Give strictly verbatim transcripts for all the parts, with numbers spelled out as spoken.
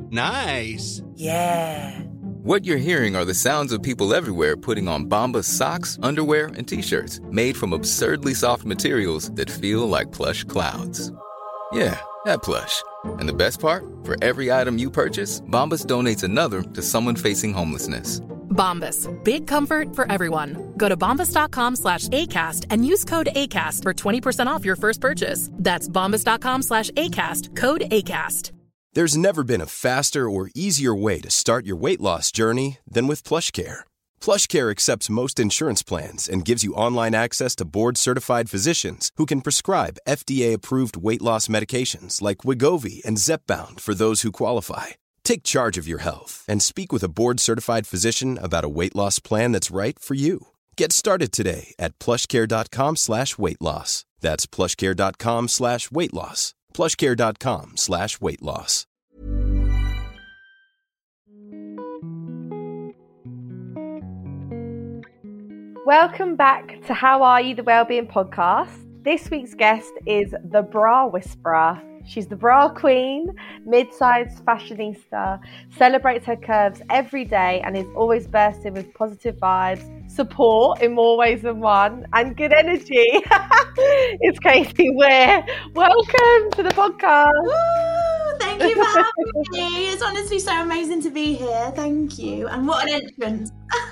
Nice. Yeah. What you're hearing are the sounds of people everywhere putting on Bombas socks, underwear, and T-shirts made from absurdly soft materials that feel like plush clouds. Yeah, that plush. And the best part? For every item you purchase, Bombas donates another to someone facing homelessness. Bombas. Big comfort for everyone. Go to bombas.com slash ACAST and use code ACAST for twenty percent off your first purchase. That's bombas.com slash ACAST. Code ACAST. There's never been a faster or easier way to start your weight loss journey than with PlushCare. PlushCare accepts most insurance plans and gives you online access to board-certified physicians who can prescribe F D A-approved weight loss medications like Wegovy and Zepbound for those who qualify. Take charge of your health and speak with a board-certified physician about a weight loss plan that's right for you. Get started today at plushcare.com slash weight loss. That's plushcare.com slash weight loss. plushcare.com slash weight loss. Welcome back to How Are You, the Wellbeing Podcast. This week's guest is the Bra Whisperer. She's the bra queen, mid-sized fashionista, celebrates her curves every day and is always bursting with positive vibes, support in more ways than one, and good energy. It's Katie Weir. Welcome to the podcast. Woo! Thank you for having me. It's honestly so amazing to be here. Thank you. And what an entrance.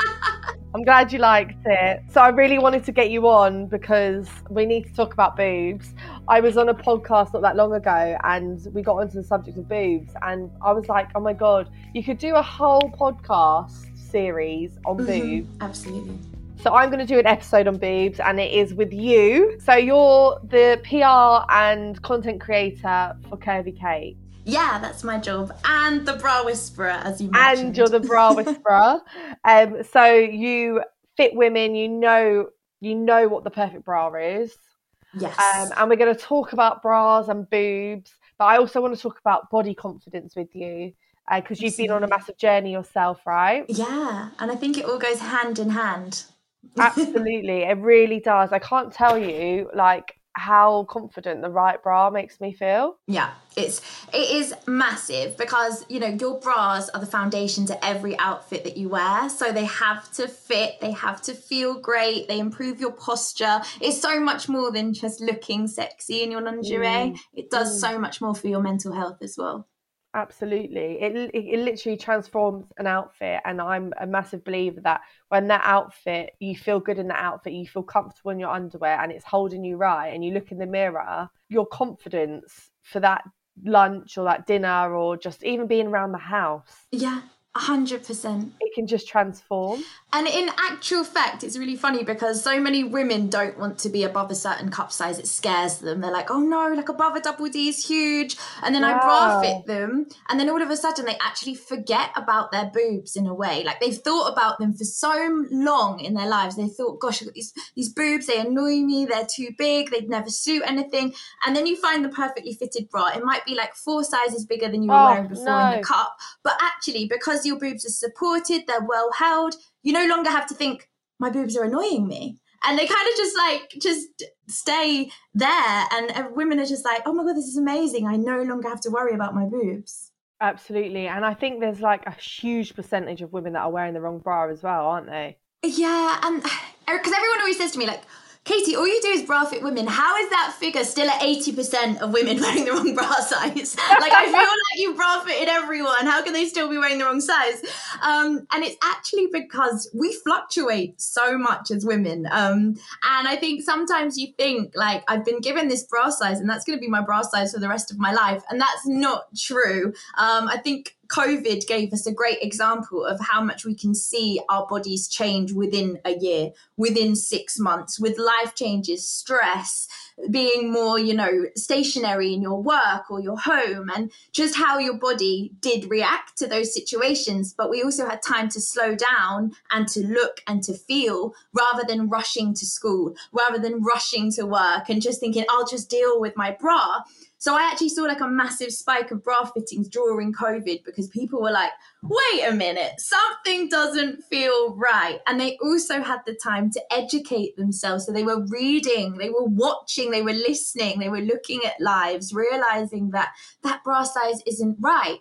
I'm glad you liked it. So I really wanted to get you on because we need to talk about boobs. I was on a podcast not that long ago and we got onto the subject of boobs and I was like, oh my God, you could do a whole podcast series on Mm-hmm. boobs. Absolutely. So I'm going to do an episode on boobs and it is with you. So you're the P R and content creator for Curvy Kate. Yeah, that's my job. And the Bra Whisperer, as you mentioned. And you're the Bra Whisperer. um, so you fit women, you know, you know what the perfect bra is. Yes. Um, and we're going to talk about bras and boobs, but I also want to talk about body confidence with you because uh, you've been on a massive journey yourself, right? Yeah, and I think it all goes hand in hand. Absolutely, it really does. I can't tell you, like, how confident the right bra makes me feel. Yeah, it's it is massive because, you know, your bras are the foundation to every outfit that you wear. So they have to fit, they have to feel great, they improve your posture. It's so much more than just looking sexy in your lingerie. Mm. It does mm. so much more for your mental health as well. Absolutely. It, it it literally transforms an outfit, and I'm a massive believer that when that outfit, you feel good in that outfit, you feel comfortable in your underwear and it's holding you right, and you look in the mirror, your confidence for that lunch or that dinner or just even being around the house. Yeah. A hundred percent. It can just transform. And in actual fact, it's really funny because so many women don't want to be above a certain cup size. It scares them. They're like, oh no, like above a double D is huge. And then wow. I bra fit them. And then all of a sudden they actually forget about their boobs in a way. Like they've thought about them for so long in their lives. They thought, gosh, I've got these, these boobs, they annoy me. They're too big. They'd never suit anything. And then you find the perfectly fitted bra. It might be like four sizes bigger than you were oh, wearing before no. in the cup. But actually, because your boobs are supported, they're well held, you no longer have to think my boobs are annoying me, and they kind of just like just stay there, and women are just like, oh my God, this is amazing, I no longer have to worry about my boobs. Absolutely. And I think there's like a huge percentage of women that are wearing the wrong bra as well, aren't they? Yeah. And because everyone always says to me, like, Katie, all you do is bra fit women. How is that figure still at eighty percent of women wearing the wrong bra size? Like, I feel like you bra fitted everyone. How can they still be wearing the wrong size? Um, and it's actually because we fluctuate so much as women. Um, and I think sometimes you think, like, I've been given this bra size and that's going to be my bra size for the rest of my life. And that's not true. Um, I think COVID gave us a great example of how much we can see our bodies change within a year, within six months, with life changes, stress, being more, you know, stationary in your work or your home, and just how your body did react to those situations. But we also had time to slow down and to look and to feel, rather than rushing to school, rather than rushing to work and just thinking, I'll just deal with my bra. So I actually saw like a massive spike of bra fittings during COVID because people were like, wait a minute, something doesn't feel right. And they also had the time to educate themselves. So they were reading, they were watching, they were listening, they were looking at lives, realizing that that bra size isn't right.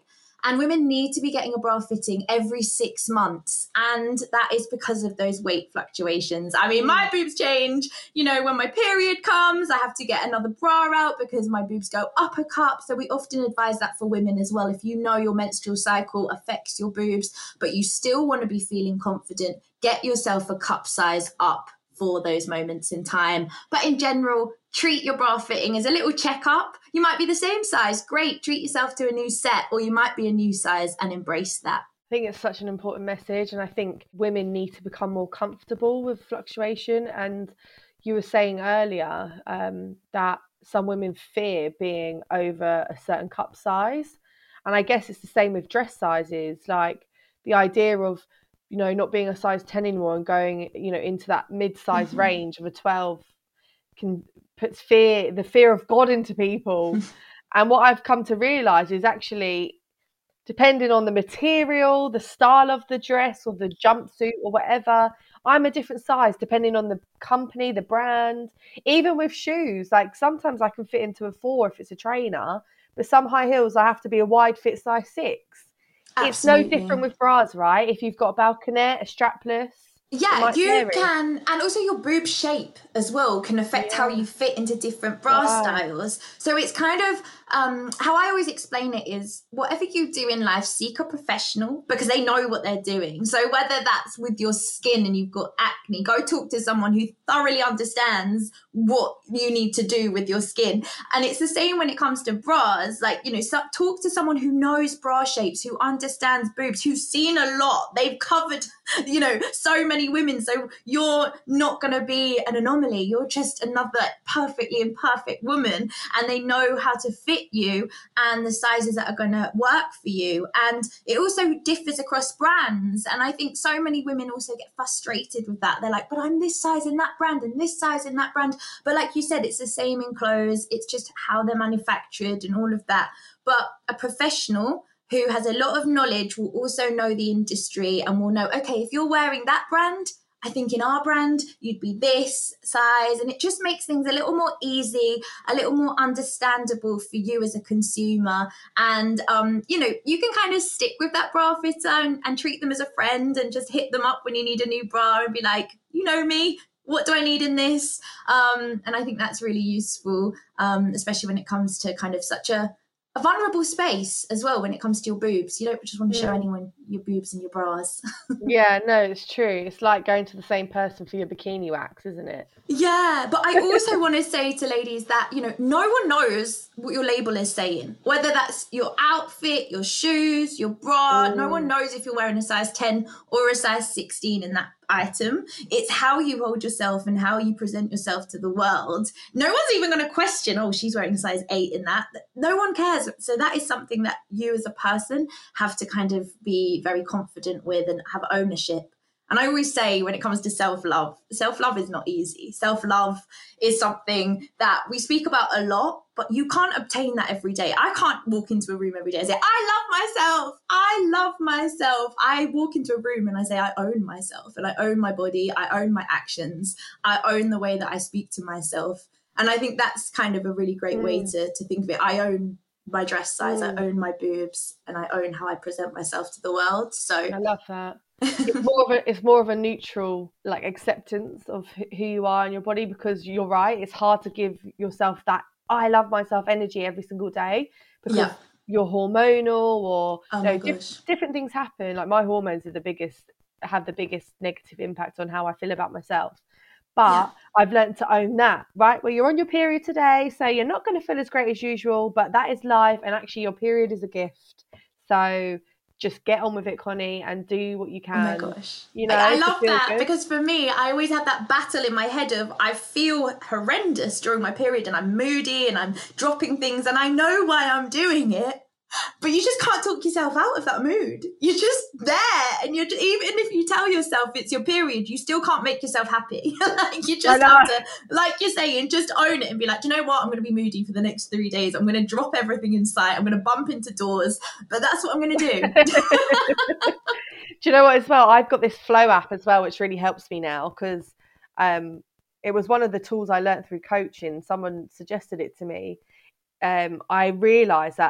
And women need to be getting a bra fitting every six months. And that is because of those weight fluctuations. I mean, my boobs change, you know, when my period comes, I have to get another bra out because my boobs go up a cup. So we often advise that for women as well. If you know your menstrual cycle affects your boobs, but you still want to be feeling confident, get yourself a cup size up for those moments in time. But in general, treat your bra fitting as a little checkup. You might be the same size, great, treat yourself to a new set, or you might be a new size and embrace that. I think it's such an important message, and I think women need to become more comfortable with fluctuation. And you were saying earlier um, that some women fear being over a certain cup size, and I guess it's the same with dress sizes. Like the idea of, you know, not being a size ten anymore and going, you know, into that mid-size mm-hmm. range of a twelve can puts fear, the fear of God into people. And what I've come to realize is actually, depending on the material, the style of the dress or the jumpsuit or whatever, I'm a different size depending on the company, the brand. Even with shoes, like sometimes I can fit into a four if it's a trainer, but some high heels I have to be a wide fit size six. Absolutely. It's no different with bras, right? If you've got a balconette, a strapless. Yeah, you can, and also your boob shape as well can affect yeah. how you fit into different bra wow. styles. So it's kind of, um, how I always explain it is, whatever you do in life, seek a professional because they know what they're doing. So whether that's with your skin and you've got acne, go talk to someone who thoroughly understands what you need to do with your skin. And it's the same when it comes to bras. Like, you know, so, talk to someone who knows bra shapes, who understands boobs, who's seen a lot. They've covered, you know, so many women. So you're not going to be an anomaly. You're just another perfectly imperfect woman, and they know how to fit you and the sizes that are going to work for you. And it also differs across brands. And I think so many women also get frustrated with that. They're like, but I'm this size in that brand and this size in that brand. But like you said, it's the same in clothes. It's just how they're manufactured and all of that. But a professional who has a lot of knowledge will also know the industry and will know, okay, if you're wearing that brand, I think in our brand, you'd be this size. And it just makes things a little more easy, a little more understandable for you as a consumer. And, um, you know, you can kind of stick with that bra fitter and, and treat them as a friend and just hit them up when you need a new bra and be like, you know me, what do I need in this? Um, and I think that's really useful, um, especially when it comes to kind of such a, a vulnerable space as well when it comes to your boobs. You don't just want to show yeah. anyone your boobs and your bras. Yeah, no, it's true. It's like going to the same person for your bikini wax, isn't it? Yeah, but I also want to say to ladies that, you know, no one knows what your label is saying. Whether that's your outfit, your shoes, your bra, mm. no one knows if you're wearing a size ten or a size sixteen in that item. It's how you hold yourself and how you present yourself to the world. No one's even going to question, oh, she's wearing a size eight in that. No one cares. So that is something that you as a person have to kind of be very confident with and have ownership. And I always say when it comes to self-love, self-love is not easy. Self-love is something that we speak about a lot, but you can't obtain that every day. I can't walk into a room every day and say, I love myself. I love myself. I walk into a room and I say, I own myself and I own my body. I own my actions. I own the way that I speak to myself. And I think that's kind of a really great mm. way to, to think of it. I own my dress size, mm. I own my boobs, and I own how I present myself to the world. So I love that. It's more of a it's more of a neutral like acceptance of who you are and your body, because you're right, it's hard to give yourself that I love myself energy every single day because yeah. you're hormonal or oh you know, diff- different things happen. Like my hormones are the biggest have the biggest negative impact on how I feel about myself. But yeah. I've learned to own that, right? Well, you're on your period today, so you're not going to feel as great as usual, but that is life. And actually your period is a gift. So just get on with it, Connie, and do what you can. Oh my gosh. You know, like, I love that good. Because for me, I always had that battle in my head of I feel horrendous during my period and I'm moody and I'm dropping things and I know why I'm doing it. But you just can't talk yourself out of that mood. You're just there, and you're just, even if you tell yourself it's your period, you still can't make yourself happy. Like you just have to, like you're saying, just own it and be like, you know what? I'm going to be moody for the next three days. I'm going to drop everything in sight. I'm going to bump into doors, but that's what I'm going to do. Do you know what? As well, I've got this Flow app as well, which really helps me now because um, it was one of the tools I learned through coaching. Someone suggested it to me. Um, I realised that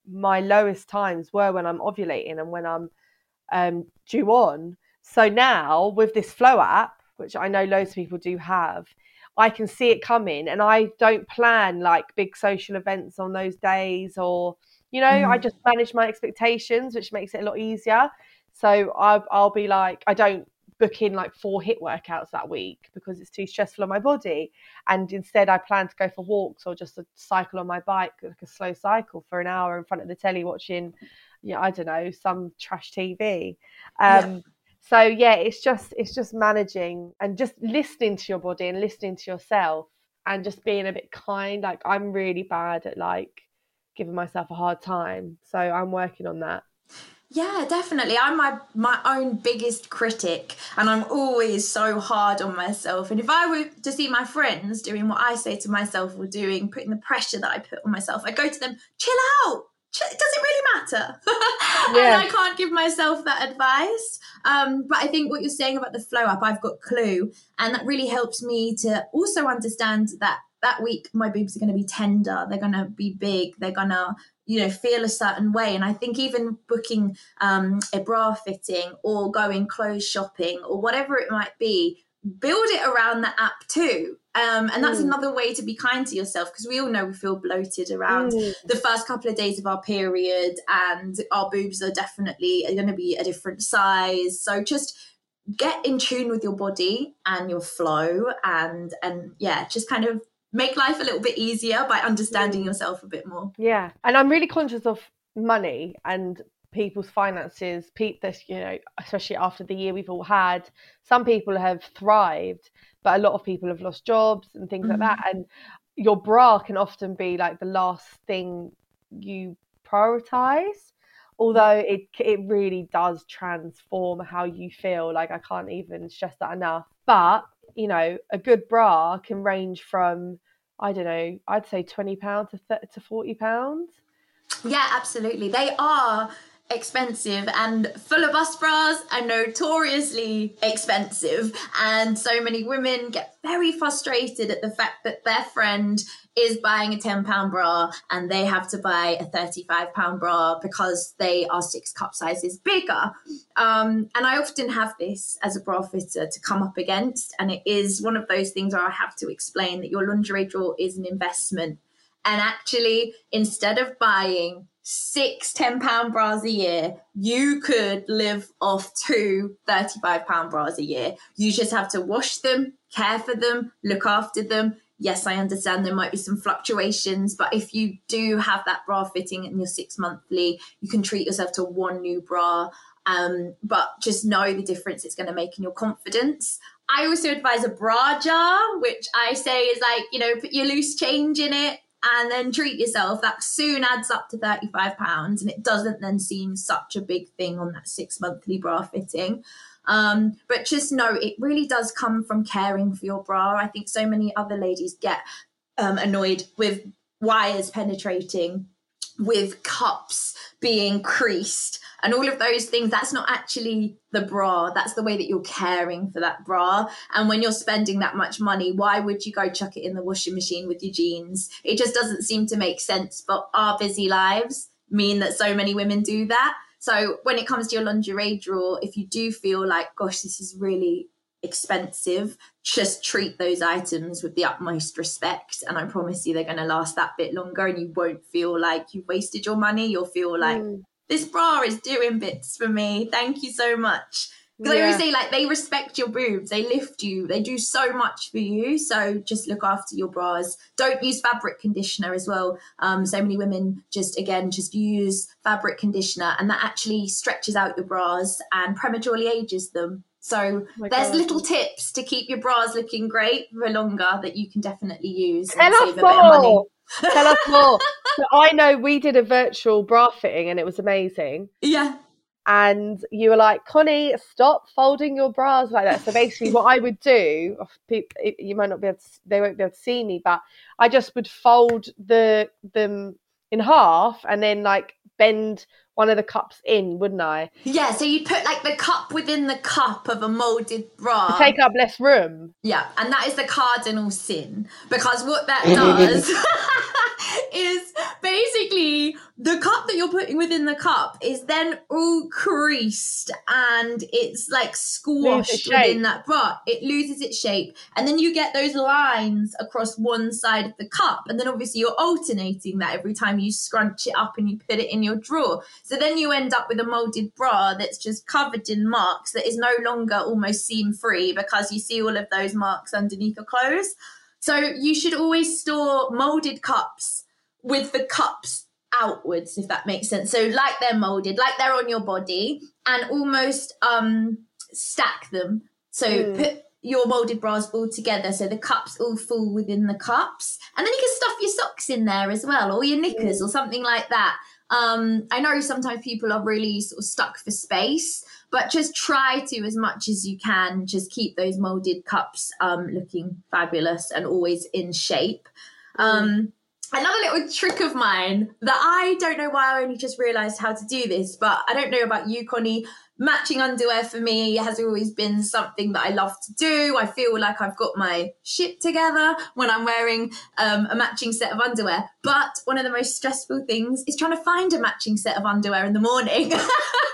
my lowest times were when I'm ovulating and when I'm um, due on. So now with this Flow app, which I know loads of people do have, I can see it coming, and I don't plan like big social events on those days, or, you know, mm. I just manage my expectations, which makes it a lot easier. So I'll, I'll be like, I don't book in like four HIIT workouts that week because it's too stressful on my body. And instead I plan to go for walks or just a cycle on my bike, like a slow cycle for an hour in front of the telly watching, yeah, I don't know, some trash T V. Um, yeah. So yeah, it's just it's just managing and just listening to your body and listening to yourself and just being a bit kind. Like I'm really bad at like giving myself a hard time. So I'm working on that. Yeah, definitely. I'm my my own biggest critic, and I'm always so hard on myself. And if I were to see my friends doing what I say to myself or doing, putting the pressure that I put on myself, I go to them, chill out. It doesn't really matter. Yeah. And I can't give myself that advice. Um, but I think what you're saying about the Flow app, I've got Clue, and that really helps me to also understand that that week my boobs are going to be tender. They're going to be big. They're going to, you know, feel a certain way. And I think even booking um, a bra fitting or going clothes shopping or whatever it might be, build it around the app too. Um, and that's mm. another way to be kind to yourself, because we all know we feel bloated around mm. the first couple of days of our period, and our boobs are definitely going to be a different size. So just get in tune with your body and your flow, and and yeah, just kind of make life a little bit easier by understanding mm. yourself a bit more. Yeah, and I'm really conscious of money and people's finances. Pete, this, you know, especially after the year we've all had, some people have thrived, but a lot of people have lost jobs and things mm-hmm. like that. And your bra can often be like the last thing you prioritize, although it it really does transform how you feel. Like I can't even stress that enough. But, you know, a good bra can range from, I don't know, I'd say twenty pounds to thirty to forty pounds. Yeah, absolutely. They are expensive, and full of bust bras are notoriously expensive, and so many women get very frustrated at the fact that their friend is buying a ten pound bra and they have to buy a thirty-five pound bra because they are six cup sizes bigger. Um, and I often have this as a bra fitter to come up against, and it is one of those things where I have to explain that your lingerie drawer is an investment. And actually, instead of buying six ten pound bras a year, you could live off two thirty-five pound bras a year. You just have to wash them, care for them, look after them. Yes, I understand there might be some fluctuations, but if you do have that bra fitting in your six monthly, you can treat yourself to one new bra. Um, but just know the difference it's going to make in your confidence. I also advise a bra jar, which I say is like, you know, put your loose change in it and then treat yourself. That soon adds up to thirty-five pounds, and it doesn't then seem such a big thing on that six monthly bra fitting. Um, but just know it really does come from caring for your bra. I think so many other ladies get um, annoyed with wires penetrating, with cups being creased, and all of those things. That's not actually the bra. That's the way that you're caring for that bra. And when you're spending that much money, why would you go chuck it in the washing machine with your jeans? It just doesn't seem to make sense. But our busy lives mean that so many women do that. So when it comes to your lingerie drawer, if you do feel like, gosh, this is really expensive, just treat those items with the utmost respect, and I promise you they're going to last that bit longer, and you won't feel like you've wasted your money. You'll feel like mm. this bra is doing bits for me, thank you so much. Because yeah. I always say, like, they respect your boobs, they lift you, they do so much for you. So just look after your bras. Don't use fabric conditioner as well. Um, so many women just, again, just use fabric conditioner, and that actually stretches out your bras and prematurely ages them. So oh there's God. little tips to keep your bras looking great for longer that you can definitely use. Tell and us save a bit of money. Tell us more. So I know we did a virtual bra fitting and it was amazing. Yeah. And you were like, Connie, stop folding your bras like that. So basically what I would do, you might not be able to, they won't be able to see me, but I just would fold the them in half and then like bend one of the cups in, wouldn't I? Yeah, so you'd put like the cup within the cup of a moulded bra. To take up less room. Yeah, and that is the cardinal sin, because what that does is basically the cup that you're putting within the cup is then all creased and it's like squashed within that bra. It loses its shape. And then you get those lines across one side of the cup. And then obviously you're alternating that every time you scrunch it up and you put it in your drawer. So then you end up with a molded bra that's just covered in marks that is no longer almost seam free because you see all of those marks underneath your clothes. So you should always store molded cups with the cups outwards, if that makes sense. So like they're molded, like they're on your body, and almost um stack them. So mm. put your molded bras all together so the cups all fall within the cups. And then you can stuff your socks in there as well, or your knickers mm. or something like that. Um, I know sometimes people are really sort of stuck for space, but just try to, as much as you can, just keep those molded cups um, looking fabulous and always in shape. Um, another little trick of mine that I don't know why I only just realised how to do this, but I don't know about you, Connie. Matching underwear for me has always been something that I love to do. I feel like I've got my shit together when I'm wearing um, a matching set of underwear. But one of the most stressful things is trying to find a matching set of underwear in the morning. And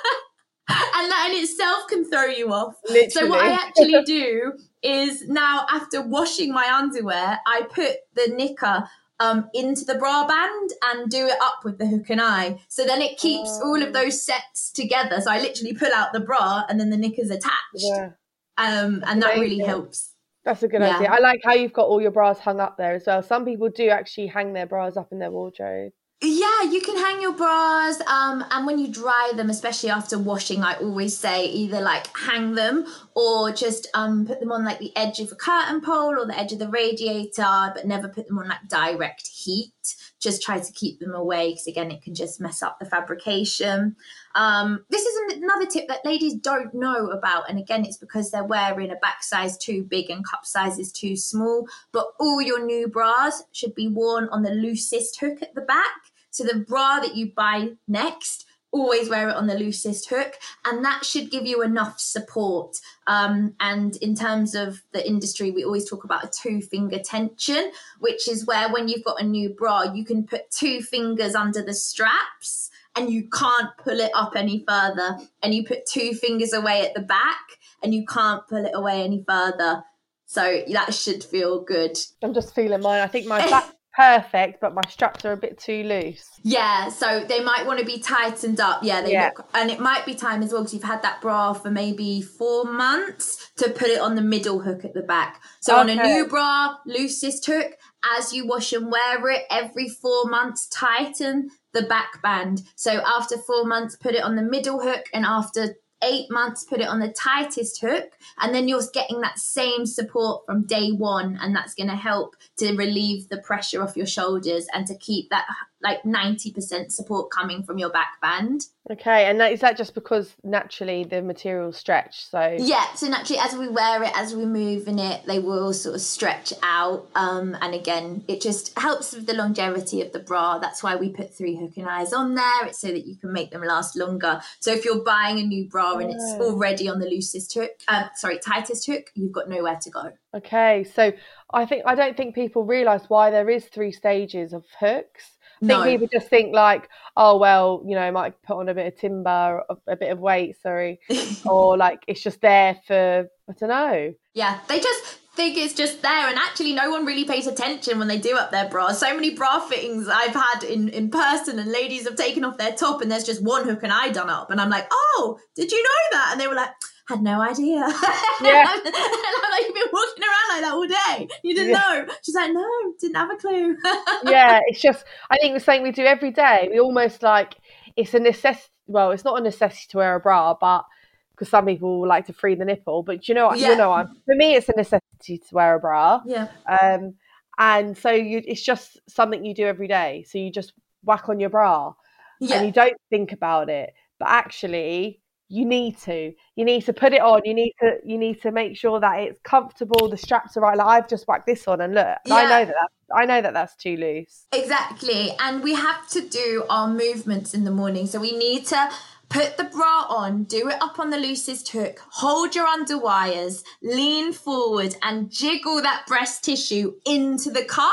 that in itself can throw you off. Literally. So what I actually do is now, after washing my underwear, I put the knicker Um, into the bra band and do it up with the hook and eye. So then it keeps oh. all of those sets together. So I literally pull out the bra and then the knicker's attached. Yeah. Um, and that really helps. That's a good yeah. idea. I like how you've got all your bras hung up there as well. Some people do actually hang their bras up in their wardrobe. Yeah, you can hang your bras, um, and when you dry them, especially after washing, I always say either like hang them or just um, put them on like the edge of a curtain pole or the edge of the radiator, but never put them on like direct heat. Just try to keep them away because, again, it can just mess up the fabrication. Um, this is another tip that ladies don't know about, and again, it's because they're wearing a back size too big and cup size is too small, but all your new bras should be worn on the loosest hook at the back. So the bra that you buy next, always wear it on the loosest hook, and that should give you enough support. Um, and in terms of the industry, we always talk about a two-finger tension, which is where when you've got a new bra, you can put two fingers under the straps and you can't pull it up any further. And you put two fingers away at the back and you can't pull it away any further. So that should feel good. I'm just feeling mine. I think my back... perfect, but my straps are a bit too loose. Yeah, so they might want to be tightened up. Yeah, they yeah. look, and it might be time as well because you've had that bra for maybe four months to put it on the middle hook at the back. So okay. on a new bra, loosest hook, as you wash and wear it, every four months, tighten the back band. So after four months, put it on the middle hook, and after eight months, put it on the tightest hook, and then you're getting that same support from day one, and that's going to help to relieve the pressure off your shoulders and to keep that like ninety percent support coming from your back band. Okay, and that, is that just because naturally the materials stretch? So yeah, so naturally as we wear it, as we move in it, they will sort of stretch out. Um, and again, it just helps with the longevity of the bra. That's why we put three hook and eyes on there. It's so that you can make them last longer. So if you're buying a new bra and it's already on the loosest hook, um, sorry, tightest hook, you've got nowhere to go. Okay, so I think I don't think people realise why there is three stages of hooks. I think no. people just think like, oh, well, you know, might put on a bit of timber, a bit of weight, sorry, or like it's just there for, I don't know. Yeah, they just think it's just there, and actually no one really pays attention when they do up their bras. So many bra fittings I've had in, in person, and ladies have taken off their top and there's just one hook and eye done up, and I'm like, oh, did you know that? And they were like, had no idea. Yeah. And I'm like, you've been walking around like that all day. You didn't yeah. know. She's like, no, didn't have a clue. Yeah, it's just, I think the same we do every day. We almost like, it's a necessity. Well, it's not a necessity to wear a bra, but because some people like to free the nipple. But you know what? Yeah. You know what? For me, it's a necessity to wear a bra. Yeah. Um, and so you, it's just something you do every day. So you just whack on your bra, yeah. and you don't think about it. But actually, you need to. You need to put it on. You need to. You need to make sure that it's comfortable. The straps are right. Like I've just whacked this on, and look, yeah. I know that. That's, I know that that's too loose. Exactly, and we have to do our movements in the morning. So we need to put the bra on, do it up on the loosest hook, hold your underwires, lean forward, and jiggle that breast tissue into the cup.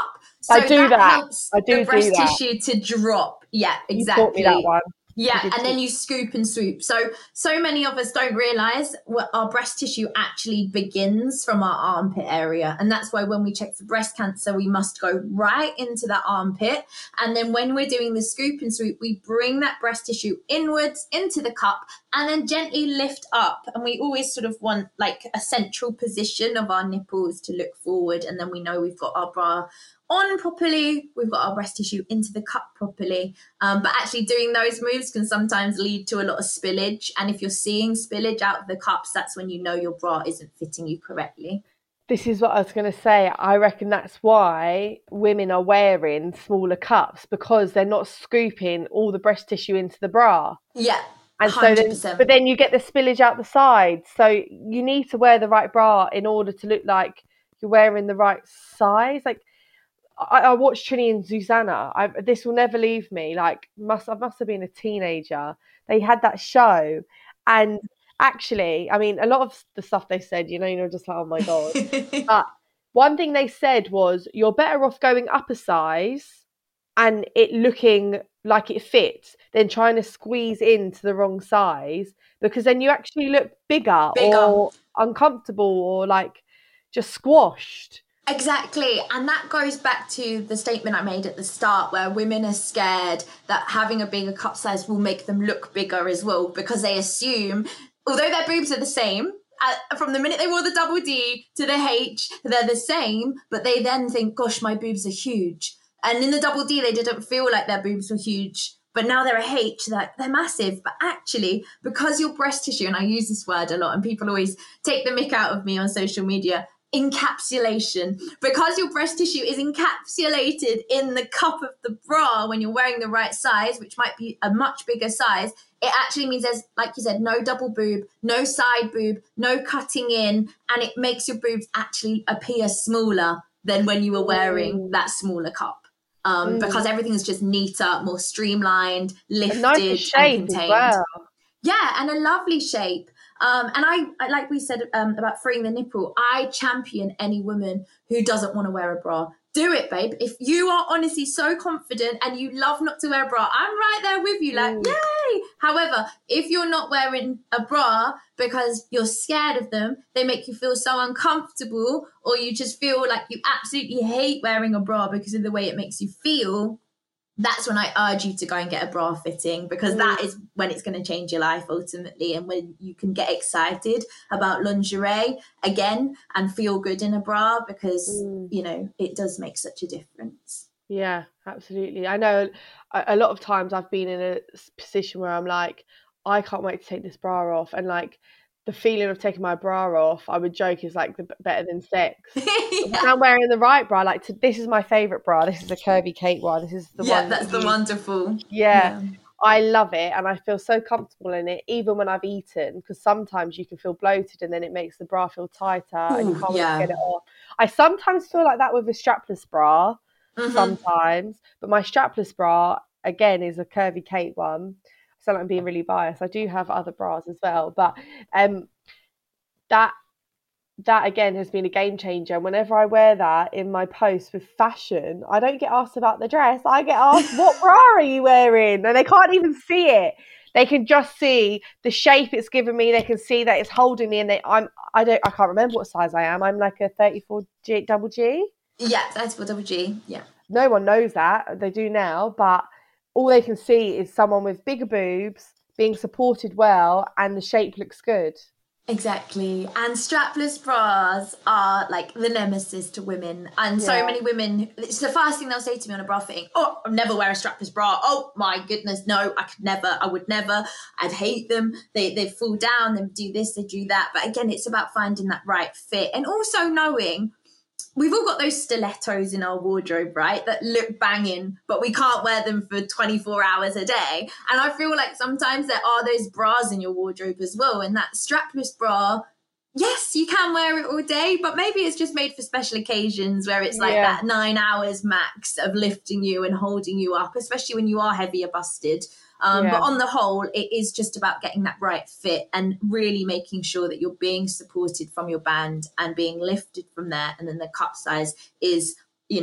So I do that, that. helps I do the breast do that. tissue to drop. Yeah, You exactly. taught me that one. Yeah, and then you scoop and swoop. So, so many of us don't realize what our breast tissue actually begins from our armpit area. And that's why when we check for breast cancer, we must go right into that armpit. And then when we're doing the scoop and swoop, we bring that breast tissue inwards into the cup and then gently lift up. And we always sort of want like a central position of our nipples to look forward. And then we know we've got our bra on properly, we've got our breast tissue into the cup properly. Um, but actually doing those moves can sometimes lead to a lot of spillage. And if you're seeing spillage out of the cups, that's when you know your bra isn't fitting you correctly. This is what I was going to say. I reckon that's why women are wearing smaller cups, because they're not scooping all the breast tissue into the bra. Yeah. And one hundred so percent. then, but then you get the spillage out the side. So you need to wear the right bra in order to look like you're wearing the right size. Like, I, I watched Trini and Susanna. I, this will never leave me. Like, must I must have been a teenager. They had that show, and actually, I mean, a lot of the stuff they said, you know, you're just like, oh my god. But one thing they said was, you're better off going up a size and it looking like it fits than trying to squeeze into the wrong size, because then you actually look bigger, bigger. or uncomfortable or like just squashed. Exactly. And that goes back to the statement I made at the start, where women are scared that having a bigger cup size will make them look bigger as well, because they assume, although their boobs are the same, uh, from the minute they wore the double D to the H, they're the same, but they then think, gosh, my boobs are huge. And in the double D, they didn't feel like their boobs were huge. But now they're a H, they're, like, they're massive. But actually, because your breast tissue, and I use this word a lot, and people always take the mick out of me on social media, encapsulation, because your breast tissue is encapsulated in the cup of the bra when you're wearing the right size, which might be a much bigger size, it actually means there's, like you said, no double boob, no side boob, no cutting in, and it makes your boobs actually appear smaller than when you were wearing mm. that smaller cup. Um, mm. Because everything is just neater, more streamlined, lifted, nice shape and contained. As well. Yeah, and a lovely shape. Um, and I, like we said um, about freeing the nipple, I champion any woman who doesn't want to wear a bra. Do it, babe. If you are honestly so confident and you love not to wear a bra, I'm right there with you, like, mm. yay! However, if you're not wearing a bra because you're scared of them, they make you feel so uncomfortable, or you just feel like you absolutely hate wearing a bra because of the way it makes you feel, that's when I urge you to go and get a bra fitting, because mm. that is when it's going to change your life ultimately, and when you can get excited about lingerie again and feel good in a bra, because, mm. you know, it does make such a difference. Yeah, absolutely. I know a, a lot of times I've been in a position where I'm like, I can't wait to take this bra off, and like the feeling of taking my bra off, I would joke, is like the, better than sex. Yeah. I'm wearing the right bra. Like, to, this is my favourite bra. This is a Curvy Kate one. This is the yeah, one. Yeah, that's that the wonderful. Yeah, yeah, I love it, and I feel so comfortable in it, even when I've eaten, because sometimes you can feel bloated, and then it makes the bra feel tighter, Ooh, and you can't yeah. get it off. I sometimes feel like that with a strapless bra, mm-hmm. sometimes, but my strapless bra again is a Curvy Kate one. So I'm being really biased. I do have other bras as well, but um, that that again has been a game changer. And whenever I wear that in my posts with fashion, I don't get asked about the dress. I get asked, "What bra are you wearing?" And they can't even see it. They can just see the shape it's given me. They can see that it's holding me, and they I'm I don't I can't remember what size I am. I'm like a thirty-four G double G. Yeah, thirty-four double G. Yeah. No one knows that. They do now, but all they can see is someone with bigger boobs being supported well, and the shape looks good. Exactly. And strapless bras are like the nemesis to women. And yeah. so many women, it's the first thing they'll say to me on a bra fitting: oh, I'll never wear a strapless bra. Oh my goodness, no, I could never, I would never. I'd hate them. They they fall down, they do this, they do that. But again, it's about finding that right fit, and also knowing we've all got those stilettos in our wardrobe, right, that look banging, but we can't wear them for twenty-four hours a day. And I feel like sometimes there are those bras in your wardrobe as well. And that strapless bra, yes, you can wear it all day, but maybe it's just made for special occasions where it's like yeah. that nine hours max of lifting you and holding you up, especially when you are heavier busted. Um, yeah. But on the whole, it is just about getting that right fit and really making sure that you're being supported from your band and being lifted from there. And then the cup size is, you know,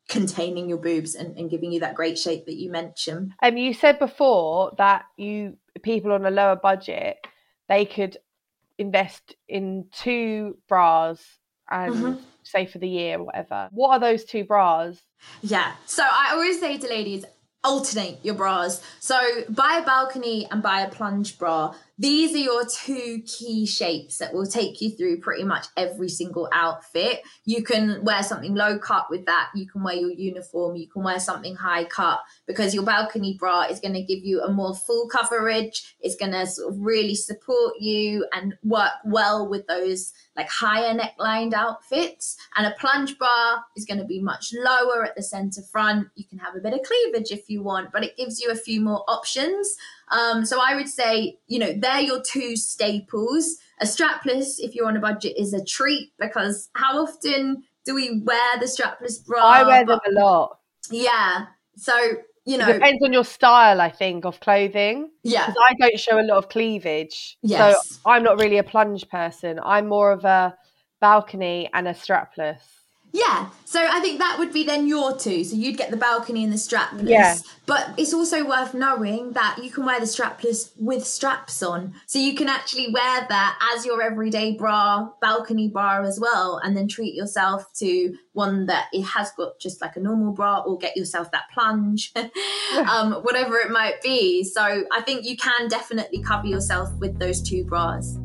containing your boobs and, and giving you that great shape that you mentioned. Um, you said before that you people on a lower budget, they could invest in two bras and mm-hmm. say for the year or whatever. What are those two bras? Yeah, so I always say to ladies, alternate your bras. So buy a balcony and buy a plunge bra. These are your two key shapes that will take you through pretty much every single outfit. You can wear something low cut with that. You can wear your uniform. You can wear something high cut, because your balcony bra is going to give you a more full coverage. It's going to sort of really support you and work well with those like higher necklined outfits. And a plunge bra is going to be much lower at the center front. You can have a bit of cleavage if you want, but it gives you a few more options. Um, so I would say, you know, they're your two staples. A strapless, if you're on a budget, is a treat, because how often do we wear the strapless bra? I wear them a lot. Yeah. So, you know. It depends on your style, I think, of clothing. Yeah. Because I don't show a lot of cleavage. Yes. So I'm not really a plunge person. I'm more of a balcony and a strapless. Yeah, so I think that would be then your two. So you'd get the balcony and the strapless. Yeah. But it's also worth knowing that you can wear the strapless with straps on. So you can actually wear that as your everyday bra, balcony bra as well, and then treat yourself to one that it has got just like a normal bra, or get yourself that plunge, um, whatever it might be. So I think you can definitely cover yourself with those two bras.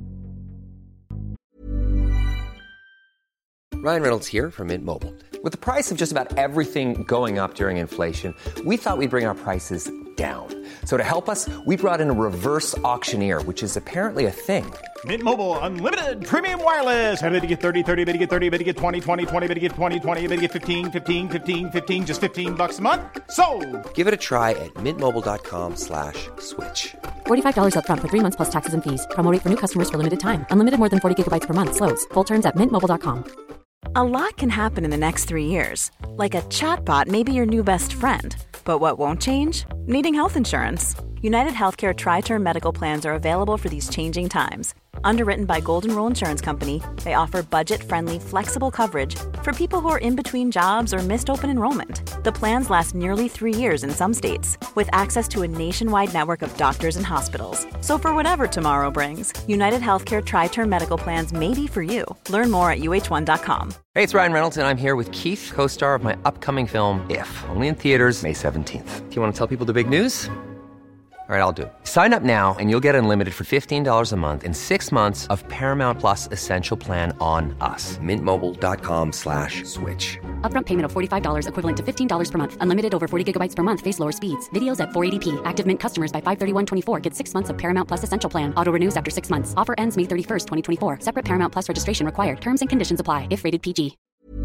Ryan Reynolds here from Mint Mobile. With the price of just about everything going up during inflation, we thought we'd bring our prices down. So to help us, we brought in a reverse auctioneer, which is apparently a thing. Mint Mobile Unlimited Premium Wireless. How to get thirty, thirty, how to get thirty, how to get twenty, twenty, twenty, how to get twenty, twenty, how to get fifteen, fifteen, fifteen, fifteen, just fifteen bucks a month? Sold! Give it a try at mintmobile.com slash switch. forty-five dollars up front for three months plus taxes and fees. Promo rate for new customers for limited time. Unlimited more than forty gigabytes per month. Slows full terms at mint mobile dot com. A lot can happen in the next three years. Like a chatbot may be your new best friend. But what won't change? Needing health insurance. United Healthcare Tri-Term Medical Plans are available for these changing times. Underwritten by Golden Rule Insurance Company, they offer budget-friendly, flexible coverage for people who are in between jobs or missed open enrollment. The plans last nearly three years in some states, with access to a nationwide network of doctors and hospitals. So for whatever tomorrow brings, United Healthcare Tri-Term Medical Plans may be for you. Learn more at U H one dot com. Hey, it's Ryan Reynolds, and I'm here with Keith, co-star of my upcoming film, If, only in theaters May seventeenth. Do you want to tell people the big news? All right, I'll do it. Sign up now and you'll get unlimited for fifteen dollars a month and six months of Paramount Plus Essential Plan on us. Mintmobile.com slash switch. Upfront payment of forty-five dollars equivalent to fifteen dollars per month. Unlimited over forty gigabytes per month. Face lower speeds. Videos at four eighty p. Active Mint customers by five thirty-one twenty-four get six months of Paramount Plus Essential Plan. Auto renews after six months. Offer ends May thirty-first, twenty twenty-four. Separate Paramount Plus registration required. Terms and conditions apply if rated P G.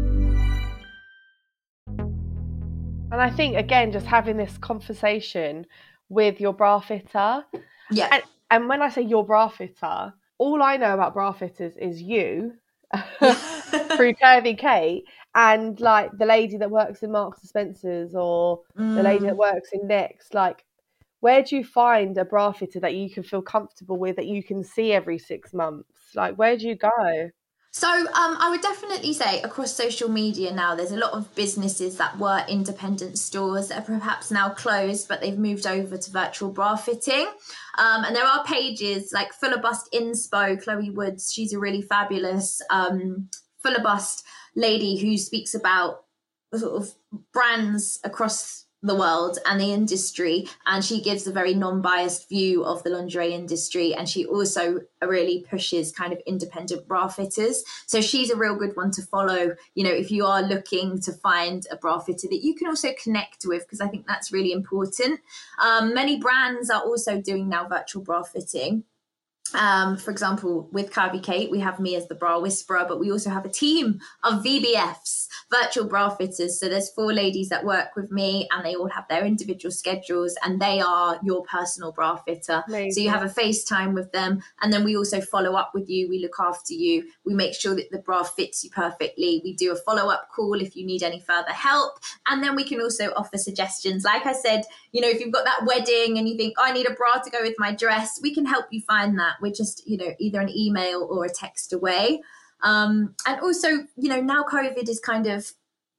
And I think, again, just having this conversation with your bra fitter. Yeah. And, and when I say your bra fitter, all I know about bra fitters is you through Curvy Kate, and like the lady that works in Marks and Spencer's, or mm. the lady that works in Next. Like, where do you find a bra fitter that you can feel comfortable with, that you can see every six months? Like, where do you go? So um, I would definitely say across social media now, there's a lot of businesses that were independent stores that are perhaps now closed, but they've moved over to virtual bra fitting. Um, and there are pages like Fuller Bust Inspo, Chloe Woods. She's a really fabulous um, Fuller Bust lady who speaks about sort of brands across the world and the industry, and she gives a very non-biased view of the lingerie industry, and she also really pushes kind of independent bra fitters. So she's a real good one to follow, you know, if you are looking to find a bra fitter that you can also connect with, because I think that's really important. Um, many brands are also doing now virtual bra fitting. Um, for example, with Curvy Kate, we have me as the bra whisperer, but we also have a team of V B Fs, virtual bra fitters. So there's four ladies that work with me, and they all have their individual schedules, and they are your personal bra fitter. Amazing. So you have a FaceTime with them, and then we also follow up with you. We look after you. We make sure that the bra fits you perfectly. We do a follow-up call if you need any further help, and then we can also offer suggestions. Like I said, you know, if you've got that wedding and you think, oh, I need a bra to go with my dress, we can help you find that. We're just, you know, either an email or a text away. Um, and also, you know, now COVID is kind of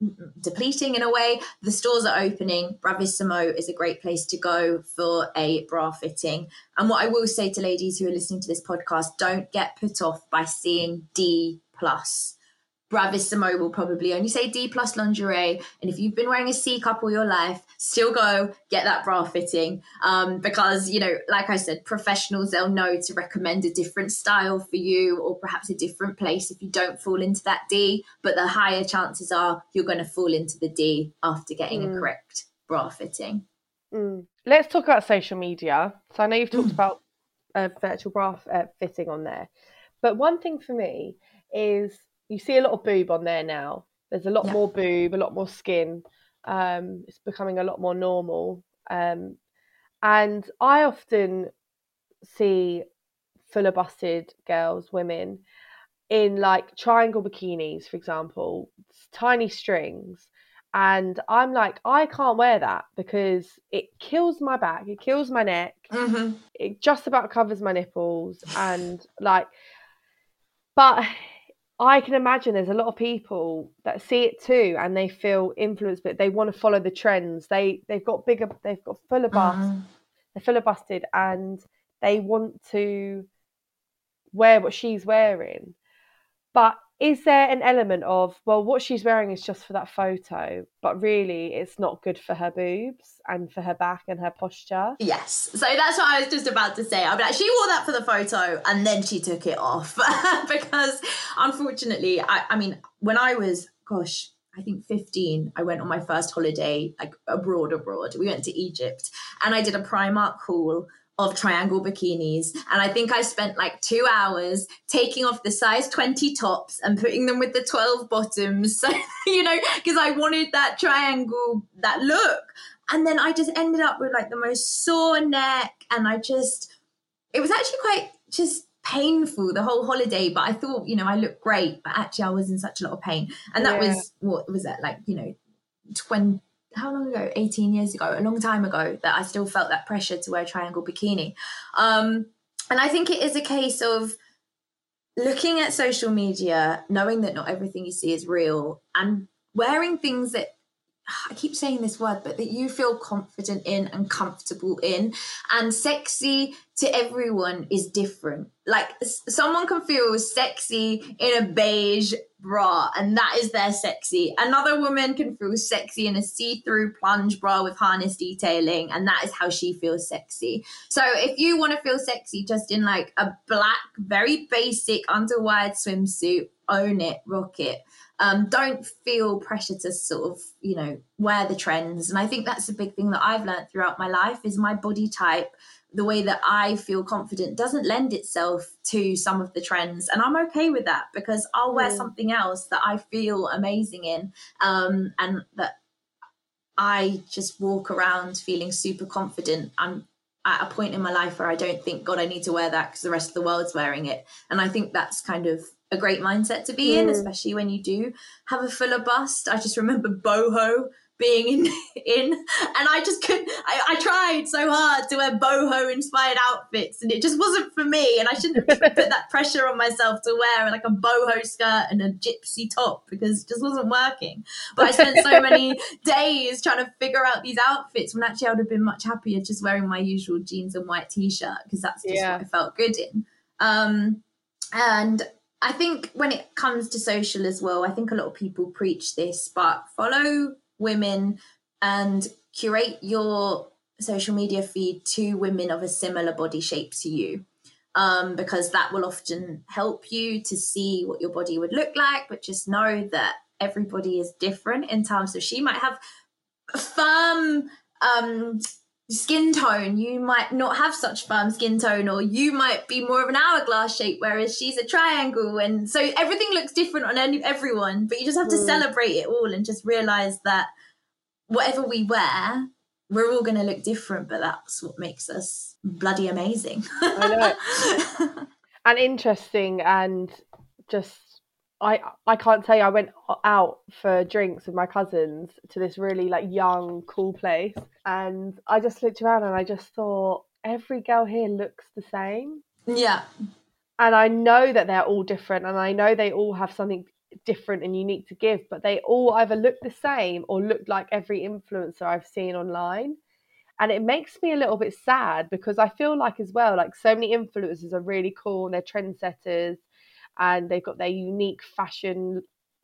depleting in a way. The stores are opening. Bravissimo is a great place to go for a bra fitting. And what I will say to ladies who are listening to this podcast, don't get put off by seeing D plus. Bravissimo will probably only say D plus lingerie. And if you've been wearing a C cup all your life, still go get that bra fitting. Um, because, you know, like I said, professionals, they'll know to recommend a different style for you, or perhaps a different place if you don't fall into that D. But the higher chances are you're going to fall into the D after getting mm. a correct bra fitting. Mm. Let's talk about social media. So I know you've talked mm. about uh, virtual bra uh, fitting on there. But one thing for me is, you see a lot of boob on there now. There's a lot yeah. more boob, a lot more skin. Um, it's becoming a lot more normal. Um, and I often see fuller busted girls, women, in like triangle bikinis, for example, tiny strings. And I'm like, I can't wear that because it kills my back, it kills my neck, mm-hmm. it just about covers my nipples. And like, but I can imagine there's a lot of people that see it too, and they feel influenced, but they want to follow the trends. They they've got bigger, they've got fuller bust, uh-huh. they're fuller busted, and they want to wear what she's wearing. But is there an element of, well, what she's wearing is just for that photo, but really it's not good for her boobs and for her back and her posture? Yes. So that's what I was just about to say. I mean, like, she wore that for the photo and then she took it off because unfortunately, I, I mean, when I was, gosh, I think fifteen, I went on my first holiday, like abroad, abroad. We went to Egypt and I did a Primark haul of triangle bikinis, and I think I spent like two hours taking off the size twenty tops and putting them with the twelve bottoms, so you know, because I wanted that triangle, that look. And then I just ended up with like the most sore neck, and I just, it was actually quite just painful the whole holiday, but I thought, you know, I looked great, but actually I was in such a lot of pain. And that yeah. was, what was that, like, you know, twenty, how long ago? eighteen years ago, a long time ago, that I still felt that pressure to wear a triangle bikini. Um, and I think it is a case of looking at social media, knowing that not everything you see is real, and wearing things that, I keep saying this word, but that you feel confident in and comfortable in. And sexy to everyone is different. Like, someone can feel sexy in a beige bra, and that is their sexy. Another woman can feel sexy in a see-through plunge bra with harness detailing, and that is how she feels sexy. So if you want to feel sexy just in like a black, very basic underwired swimsuit, own it, rock it. Um, don't feel pressure to sort of, you know, wear the trends. And I think that's a big thing that I've learned throughout my life, is my body type, the way that I feel confident, doesn't lend itself to some of the trends. And I'm okay with that, because I'll wear mm. something else that I feel amazing in, um, and that I just walk around feeling super confident. I'm at a point in my life where I don't think, God, I need to wear that because the rest of the world's wearing it. And I think that's kind of a great mindset to be mm. in, especially when you do have a fuller bust. I just remember boho being in, in and I just couldn't, I, I tried so hard to wear boho inspired outfits, and it just wasn't for me. And I shouldn't have put that pressure on myself to wear like a boho skirt and a gypsy top, because it just wasn't working. But I spent so many days trying to figure out these outfits, when actually I would have been much happier just wearing my usual jeans and white t-shirt, because that's just yeah. what I felt good in. Um, and I think when it comes to social as well, I think a lot of people preach this, but follow women and curate your social media feed to women of a similar body shape to you, um, because that will often help you to see what your body would look like. But just know that everybody is different in terms of, she might have a firm um, skin tone, you might not have such firm skin tone, or you might be more of an hourglass shape, whereas she's a triangle. And so everything looks different on any, everyone, but you just have to mm. celebrate it all and just realize that whatever we wear, we're all going to look different, but that's what makes us bloody amazing. I know. And interesting, and just I I can't tell you, I went out for drinks with my cousins to this really like young, cool place, and I just looked around and I just thought, every girl here looks the same. Yeah. And I know that they're all different, and I know they all have something different and unique to give, but they all either look the same or look like every influencer I've seen online. And it makes me a little bit sad because I feel like as well, like so many influencers are really cool and they're trendsetters and they've got their unique fashion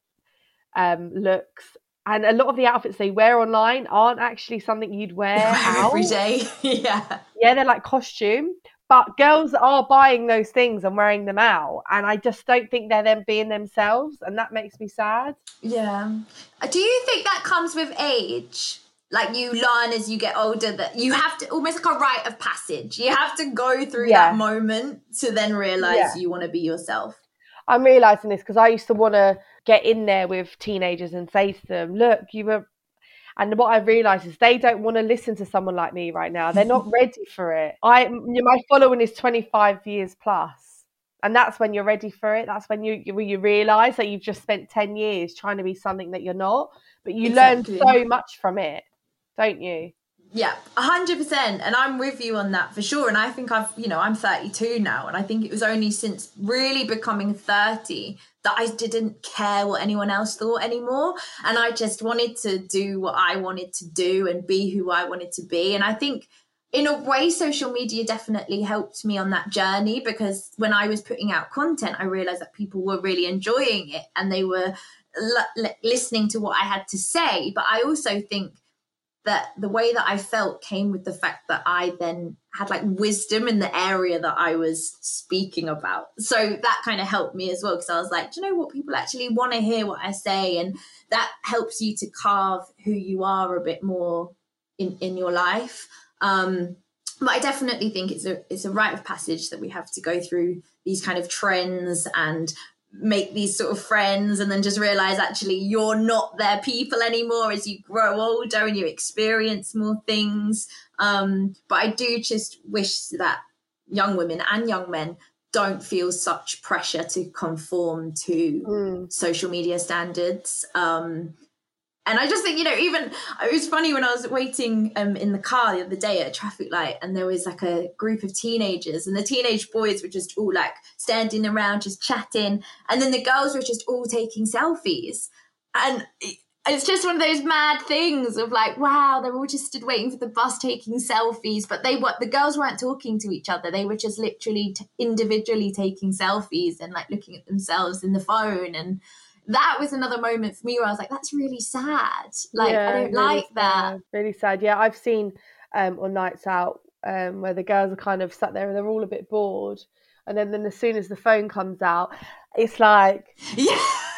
um, looks. And a lot of the outfits they wear online aren't actually something you'd wear out. Every day. Yeah. Yeah, they're like costume. But girls are buying those things and wearing them out. And I just don't think they're them being themselves. And that makes me sad. Yeah. Do you think that comes with age? Like you learn as you get older that you have to, almost like a rite of passage. You have to go through Yeah. that moment to then realise Yeah. you want to be yourself. I'm realising this because I used to want to get in there with teenagers and say to them, look, you were... And what I've realised is they don't want to listen to someone like me right now. They're not ready for it. I, my following is twenty-five years plus. And that's when you're ready for it. That's when you, you, you realise that you've just spent ten years trying to be something that you're not. But you Exactly. learn so much from it, don't you? Yeah, one hundred percent. And I'm with you on that for sure. And I think I've, you know, I'm thirty-two now. And I think it was only since really becoming thirty that I didn't care what anyone else thought anymore. And I just wanted to do what I wanted to do and be who I wanted to be. And I think in a way, social media definitely helped me on that journey, because when I was putting out content, I realized that people were really enjoying it and they were l- l- listening to what I had to say. But I also think that the way that I felt came with the fact that I then had like wisdom in the area that I was speaking about. So that kind of helped me as well, because I was like, do you know what? People actually want to hear what I say. And that helps you to carve who you are a bit more in, in your life. Um, but I definitely think it's a, it's a rite of passage that we have to go through these kind of trends and make these sort of friends and then just realize actually you're not their people anymore as you grow older and you experience more things. Um, but I do just wish that young women and young men don't feel such pressure to conform to Mm. social media standards. Um, and I just think, you know, even it was funny when I was waiting um, in the car the other day at a traffic light, and there was like a group of teenagers, and the teenage boys were just all like standing around, just chatting. And then the girls were just all taking selfies. And it's just one of those mad things of like, wow, they're all just stood waiting for the bus taking selfies. But they were, the girls weren't talking to each other. They were just literally t- individually taking selfies and like looking at themselves in the phone. And that was another moment for me where I was like, that's really sad. Like, Yeah, I don't really like that. sad, really sad. Yeah, I've seen um, on nights out um, where the girls are kind of sat there and they're all a bit bored. And then, then as soon as the phone comes out, it's like, Yeah.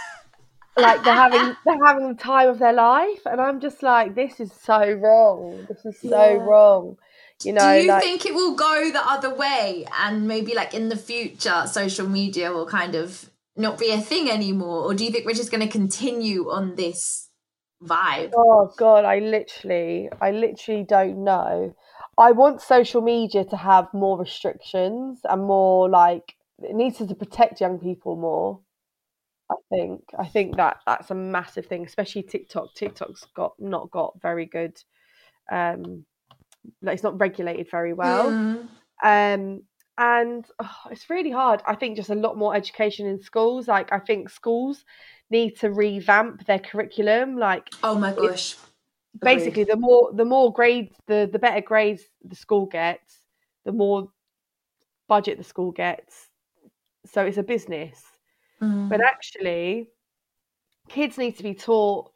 like they're having they're having the time of their life. And I'm just like, this is so wrong. This is so Yeah. wrong. You know, Do you like, think it will go the other way, and maybe like in the future social media will kind of not be a thing anymore? Or do you think we're just going to continue on this vibe? oh God, I literally, I literally don't know. I want social media to have more restrictions and more like, it needs to protect young people more. I think. I think that that's a massive thing, especially TikTok. TikTok's got not got very good. Um, like it's not regulated very well. Mm. Um, and oh, it's really hard. I think just a lot more education in schools. Like I think schools need to revamp their curriculum. Like Oh my gosh. basically, the more the more grades, the the better grades the school gets, the more budget the school gets. So it's a business. Mm. But actually, kids need to be taught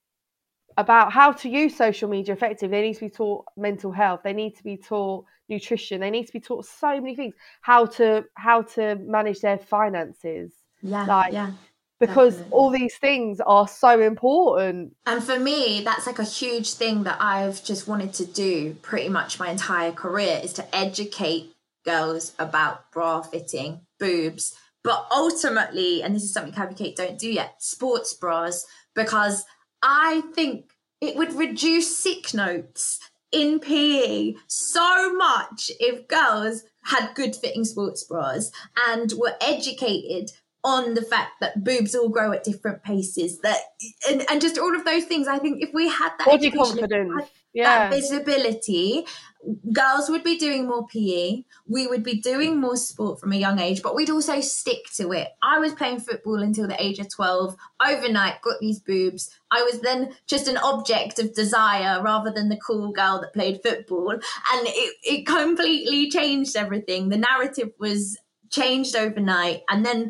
about how to use social media effectively. They need to be taught mental health. They need to be taught nutrition. They need to be taught so many things. How to how to manage their finances. Yeah, Like, yeah. because definitely. all these things are so important. And for me, that's like a huge thing that I've just wanted to do pretty much my entire career, is to educate girls about bra fitting, boobs, but ultimately, and this is something Cabby Cake don't do yet, sports bras, because I think it would reduce sick notes in P E so much if girls had good fitting sports bras and were educated on the fact that boobs all grow at different paces, that and, and just all of those things. I think if we had that body education, confidence, had yeah, that visibility, girls would be doing more P E, we would be doing more sport from a young age, but we'd also stick to it. I was playing football until the age of twelve, overnight got these boobs. I was then just an object of desire rather than the cool girl that played football, and it, it completely changed everything. The narrative was changed overnight, and then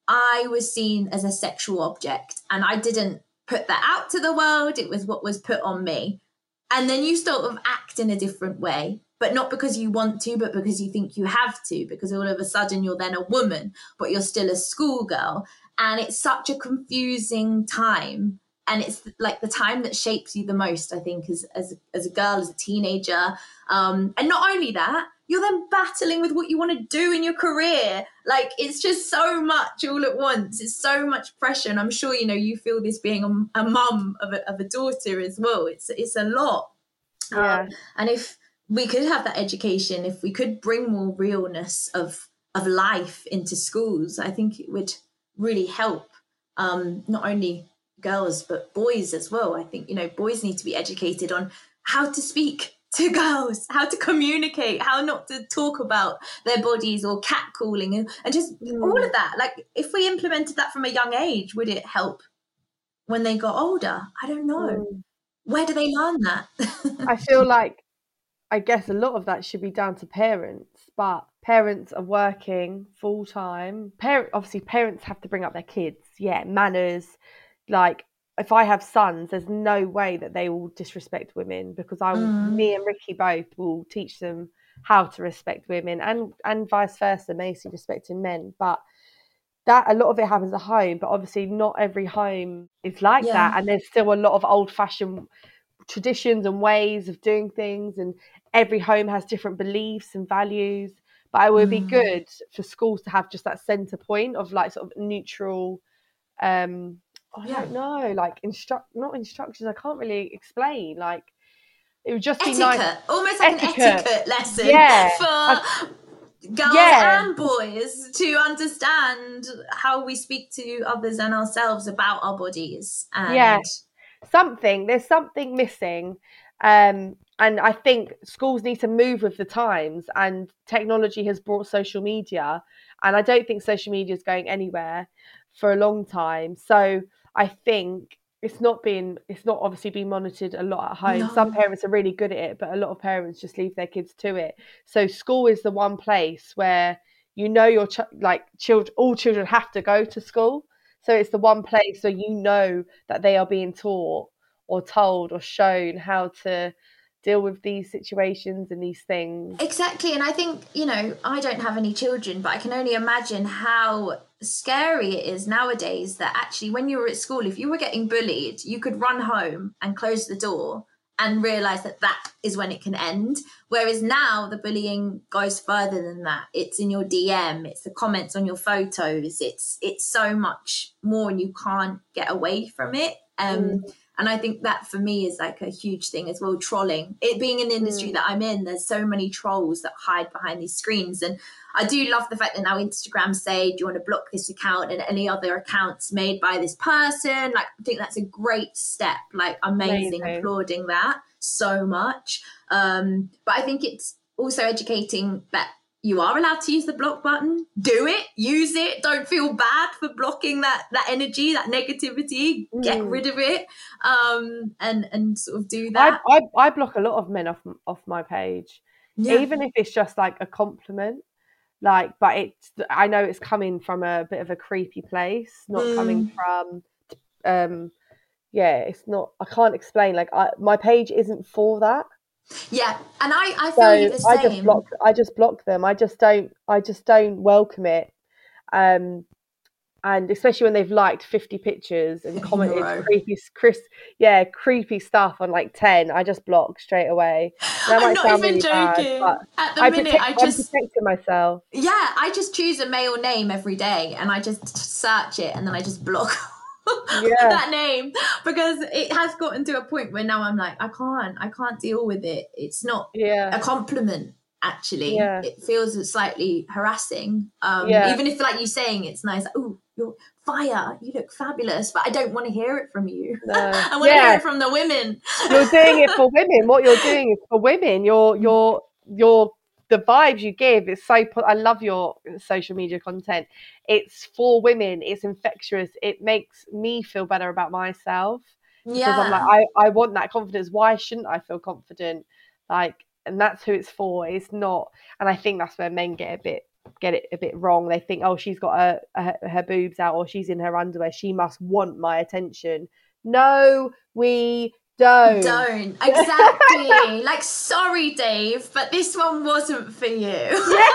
I was seen as a sexual object, and I didn't put that out to the world. It was what was put on me. And then you sort of act in a different way, but not because you want to, but because you think you have to, because all of a sudden you're then a woman, but you're still a schoolgirl. And it's such a confusing time. And it's like the time that shapes you the most, I think, as as, as a girl, as a teenager. Um, and not only that, you're then battling with what you want to do in your career. Like, it's just so much all at once. It's so much pressure. And I'm sure, you know, you feel this being a, a mum of a, of a daughter as well. It's, it's a lot. Yeah. Um, and if we could have that education, if we could bring more realness of, of life into schools, I think it would really help, um, not only girls, but boys as well. I think, you know, boys need to be educated on how to speak to girls, how to communicate, how not to talk about their bodies or catcalling, and, and just mm. all of that. Like, if we implemented that from a young age, would it help when they got older? I don't know. Mm. Where do they learn that? I feel like, I guess a lot of that should be down to parents, but parents are working full time. Parent, obviously, parents have to bring up their kids. Yeah, manners. Like, if I have sons, there's no way that they will disrespect women, because I, mm. me and Ricky both will teach them how to respect women, and and vice versa, Macy respecting men. But that, a lot of it happens at home, but obviously not every home is like yeah. that, and there's still a lot of old-fashioned traditions and ways of doing things, and every home has different beliefs and values. But it would mm. be good for schools to have just that centre point of like sort of neutral. Um, I yeah. don't know, like instruct, not instructions. I can't really explain. Like, it would just etiquette, be nice, almost like etiquette. an etiquette lesson yeah. for I, girls yeah. and boys to understand how we speak to others and ourselves about our bodies. And yeah, something. There's something missing, um, and I think schools need to move with the times. And technology has brought social media, and I don't think social media is going anywhere for a long time. So I think it's not being, it's not obviously being monitored a lot at home. No. Some parents are really good at it, but a lot of parents just leave their kids to it. So school is the one place where, you know, your ch- like children, all children have to go to school. So it's the one place where you know that they are being taught or told or shown how to deal with these situations and these things. Exactly. And I think, you know, I don't have any children, but I can only imagine how scary it is nowadays that actually when you were at school, if you were getting bullied, you could run home and close the door and realise that that is when it can end. Whereas now the bullying goes further than that. It's in your D M, it's the comments on your photos, it's it's so much more, and you can't get away from it. Um, mm. And I think that for me is like a huge thing as well, trolling. It being an industry mm. that I'm in, there's so many trolls that hide behind these screens. And I do love the fact that now Instagram say, do you want to block this account and any other accounts made by this person? Like, I think that's a great step. Like, amazing, amazing. Applauding that so much. Um, but I think it's also educating that you are allowed to use the block button. Do it, use it. Don't feel bad for blocking that that energy, that negativity. Mm. Get rid of it, um, and and sort of do that. I, I I block a lot of men off off my page, yeah. even if it's just like a compliment. Like, but it's, I know it's coming from a bit of a creepy place, not mm. coming from, um, yeah, it's not. I can't explain. Like, I, my page isn't for that. Yeah, and I, I feel so you the same. I just block. I just block them. I just don't. I just don't welcome it. Um, and especially when they've liked fifty pictures and commented no. creepy, Chris, yeah, creepy stuff on like ten. I just block straight away. That I'm not even really joking. Bad, At the I minute, protect, I just I'm protecting myself. Yeah, I just choose a male name every day, and I just search it, and then I just block. Yeah. that name, because it has gotten to a point where now I'm like, I can't, I can't deal with it. It's not yeah. a compliment, actually. Yeah. It feels slightly harassing. Um, yeah. Even if, like you saying, it's nice. Oh, you're fire, you look fabulous, but I don't want to hear it from you. No. I want yeah. to hear it from the women. You're doing it for women. What you're doing is for women. You're, you're, you're, the vibes you give is so, I love your social media content. It's for women. It's infectious. It makes me feel better about myself. Because yeah. I'm like, I, I want that confidence. Why shouldn't I feel confident? Like, and that's who it's for. It's not, and I think that's where men get a bit get it a bit wrong. They think, oh, she's got her, her, her boobs out, or she's in her underwear. She must want my attention. No, we don't. Don't. Exactly. Like, sorry, Dave, but this one wasn't for you. Yeah.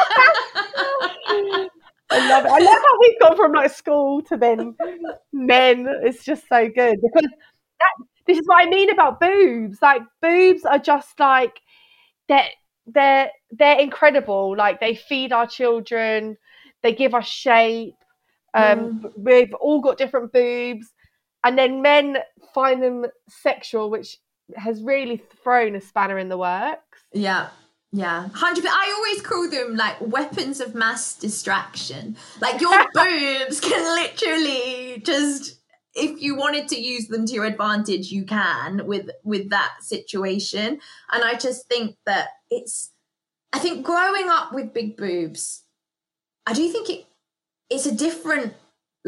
I love it. I love how we've gone from like school to then men. It's just so good because that, this is what I mean about boobs. Like, boobs are just like, they're they're they're incredible. Like, they feed our children, they give us shape. Um, mm. We've all got different boobs, and then men find them sexual, which has really thrown a spanner in the works. Yeah. Yeah, one hundred percent. I always call them like weapons of mass distraction. Like, your boobs can literally just, if you wanted to use them to your advantage, you can with with that situation. And I just think that it's, I think growing up with big boobs, I do think it it's a different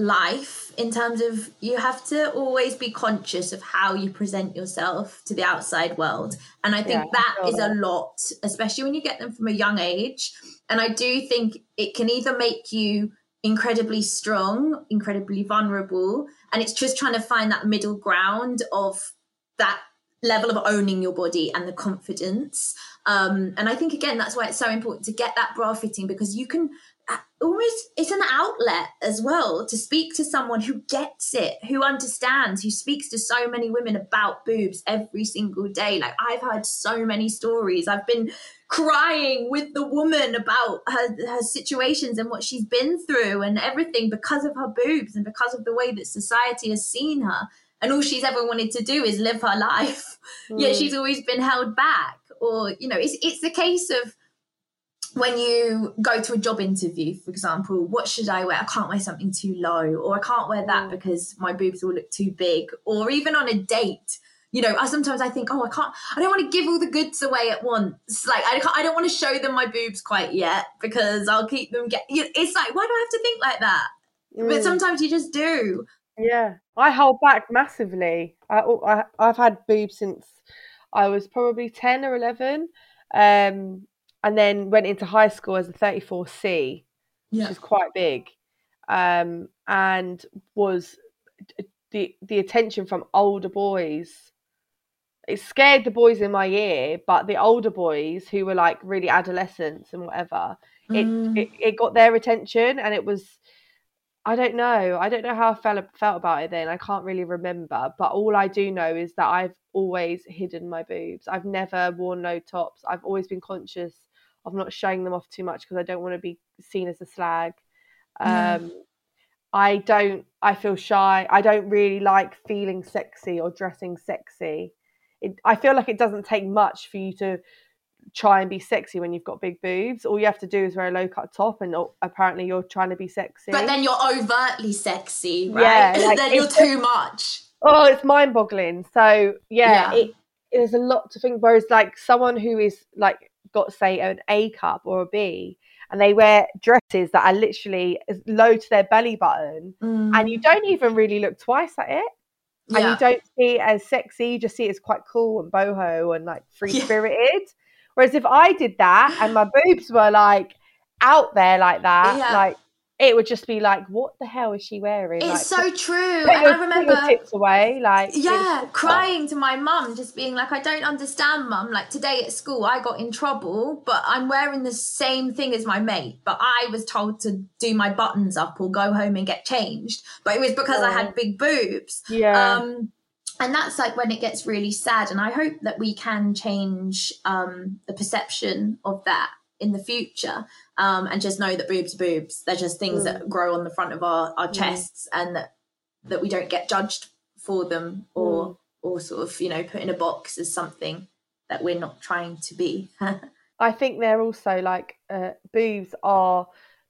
life in terms of you have to always be conscious of how you present yourself to the outside world. And I think yeah, that sure. is a lot, especially when you get them from a young age. And I do think it can either make you incredibly strong, incredibly vulnerable, and it's just trying to find that middle ground of that level of owning your body and the confidence. Um, and I think, again, that's why it's so important to get that bra fitting, because you can almost, it's an outlet as well to speak to someone who gets it, who understands, who speaks to so many women about boobs every single day. Like, I've heard so many stories. I've been crying with the woman about her, her situations and what she's been through and everything because of her boobs and because of the way that society has seen her. And all she's ever wanted to do is live her life. Mm. Yet she's always been held back. Or, you know, it's it's the case of when you go to a job interview, for example, what should I wear? I can't wear something too low, or I can't wear that because my boobs will look too big. Or even on a date, you know, I sometimes I think, oh, I can't, I don't want to give all the goods away at once. Like, I can't, I don't want to show them my boobs quite yet because I'll keep them get. It's like, why do I have to think like that? Mm. But sometimes you just do. Yeah, I hold back massively. I, I I've had boobs since I was probably ten or eleven. Um, and then went into high school as a thirty-four C, yeah. which is quite big, um, and was the the attention from older boys. It scared the boys in my year, but the older boys who were like really adolescents and whatever, mm. it, it it got their attention, and it was, I don't know, I don't know how I felt felt about it then. I can't really remember, but all I do know is that I've always hidden my boobs. I've never worn no tops. I've always been conscious of not showing them off too much because I don't want to be seen as a slag. Um, mm. I don't, I feel shy. I don't really like feeling sexy or dressing sexy. It, I feel like it doesn't take much for you to try and be sexy when you've got big boobs. All you have to do is wear a low cut top, and apparently you're trying to be sexy. But then you're overtly sexy, right? Yeah, like, then you're too much. Oh, it's mind boggling. So yeah, yeah. It, there's a lot to think. Whereas like someone who is like got say an A cup or a B, and they wear dresses that are literally low to their belly button, mm. and you don't even really look twice at it. Yeah. And you don't see it as sexy, you just see it as quite cool and boho and like free spirited. Yeah. Whereas if I did that and my boobs were like out there like that, yeah. like it would just be like, what the hell is she wearing? It's like, so put, true. Put and your, I remember put your tits away, like yeah, crying to my mum, just being like, I don't understand, mum. Like today at school, I got in trouble, but I'm wearing the same thing as my mate. But I was told to do my buttons up or go home and get changed. But it was because yeah. I had big boobs. Yeah. Um, And that's like when it gets really sad. And I hope that we can change um, the perception of that in the future, um, and just know that boobs are boobs. They're just things mm. that grow on the front of our, our chests, mm. and that, that we don't get judged for them or mm. or sort of, you know, put in a box as something that we're not trying to be. I think they're also like uh, boobs are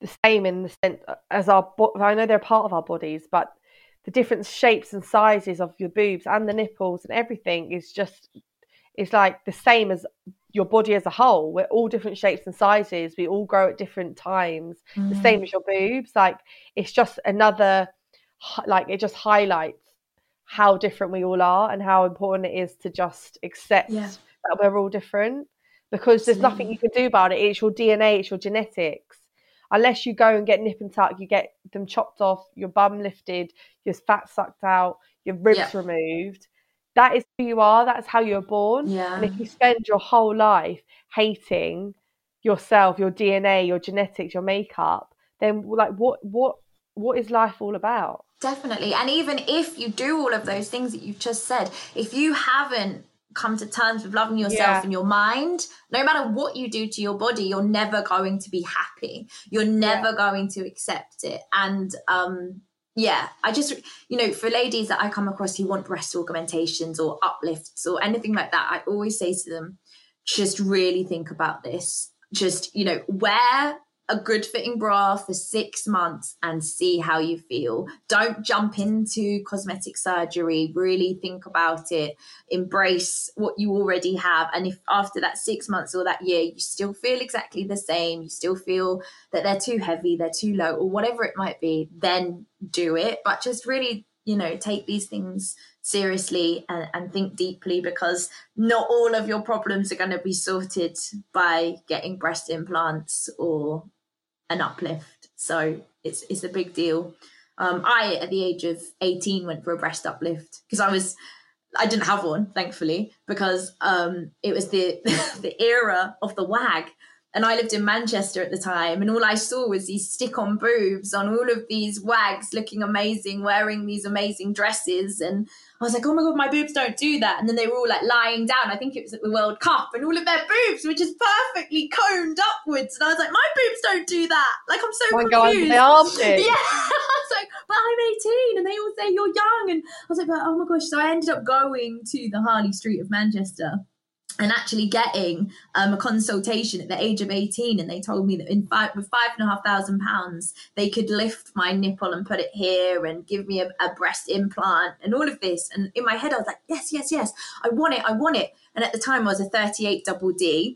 the same in the sense as our, bo- I know they're part of our bodies, but the different shapes and sizes of your boobs and the nipples and everything is just, it's like the same as your body as a whole. We're all different shapes and sizes. We all grow at different times. Mm. The same as your boobs. Like, it's just another, like, it just highlights how different we all are and how important it is to just accept yeah. that we're all different, because there's Absolutely. nothing you can do about it. It's your D N A, it's your genetics. Unless you go and get nip and tuck, you get them chopped off, your bum lifted, your fat sucked out, your ribs yeah. removed. That is who you are. That's how you're born. Yeah. And if you spend your whole life hating yourself, your D N A, your genetics, your makeup, then like what what what is life all about? Definitely. And even if you do all of those things that you've just said, if you haven't come to terms with loving yourself yeah. and your mind, no matter what you do to your body, you're never going to be happy. You're never yeah. going to accept it. And um yeah, I just, you know, for ladies that I come across who want breast augmentations or uplifts or anything like that, I always say to them, just really think about this. Just, you know, wear a good fitting bra for six months and see how you feel. Don't jump into cosmetic surgery. Really think about it. Embrace what you already have. And if after that six months or that year, you still feel exactly the same, you still feel that they're too heavy, they're too low, or whatever it might be, then do it. But just really, you know, take these things seriously and, and think deeply, because not all of your problems are going to be sorted by getting breast implants or an uplift. So it's it's a big deal. Um, I, at the age of eighteen, went for a breast uplift because I was, I didn't have one, thankfully, because um, it was the the era of the wag. And I lived in Manchester at the time, and all I saw was these stick-on boobs on all of these wags looking amazing, wearing these amazing dresses. And I was like, oh my God, my boobs don't do that. And then they were all like lying down. I think it was at the World Cup, and all of their boobs were just perfectly coned upwards. And I was like, my boobs don't do that. Like, I'm so oh confused. God, they armpit. Yeah. I was like, but I'm eighteen, and they all say you're young. And I was like, but, oh my gosh. So I ended up going to the Harley Street of Manchester and actually getting um, a consultation at the age of eighteen. And they told me that in five, with five and a half thousand pounds, they could lift my nipple and put it here and give me a, a breast implant and all of this. And in my head, I was like, yes, yes, yes, I want it, I want it. And at the time I was a thirty-eight double D.